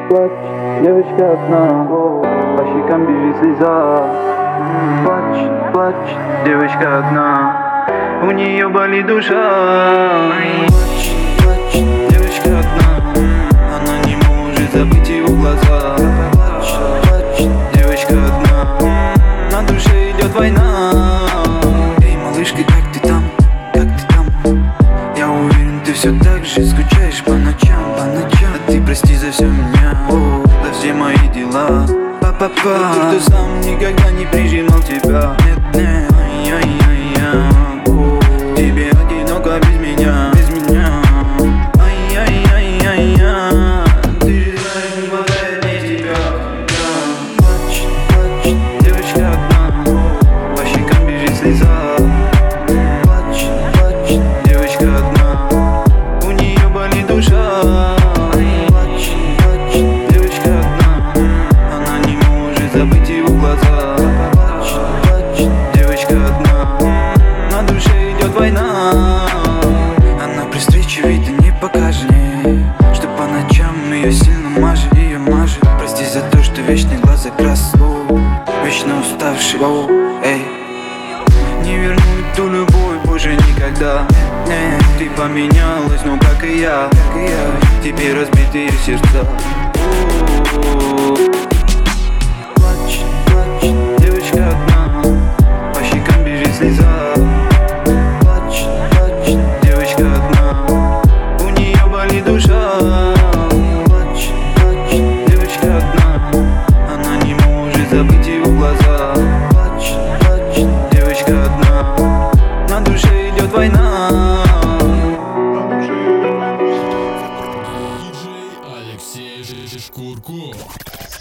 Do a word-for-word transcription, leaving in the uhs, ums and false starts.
плачь, девочка одна, по щекам бежит слеза. Плачь, плачь, девочка одна, у нее болит душа. Плачь, плачь, девочка одна, она не может забыть его глаза. Плачь, плачь, девочка одна, на душе идет война. Эй, малышка, как ты там, как ты там? Я уверен, ты все так же скучаешь по ночам, по ночам. А ты прости за все меня, о, за все мои дела. Папа, кто сам никогда не прижимал тебя. Нет, нет, ай-яй-яй-яй, тебе одиноко без меня, без меня. Ай-яй-яй-яй-яй, ты же знаешь, не хватает мне тебя. Плачь, плачь, девочка одна, по щекам бежит слеза. Плачь, плачь, девочка одна, у нее болит душа. Плачь, плачь, девочка одна, она не может забыть его глаза. Плачь, плачь, девочка одна, на душе идет война. Она при встрече вида не покажет, что по ночам ее сильно мажет, ее мажет. Прости за то, что вечный глаз закрас, вечно уставший, эй. Не вернуть ту любовь больше никогда. Нет, ты поменялась, ну как и я, как и я. Теперь разбитые сердца. Плачь, плачь, девочка одна, по щекам бежит слеза. Плачь, плачь, девочка одна, у нее болит душа. Плачь, плачь, девочка одна, она не может забыть его глаза. Плачь, плачь, девочка одна, на душе идет война. Диджей Алексей Шкурко.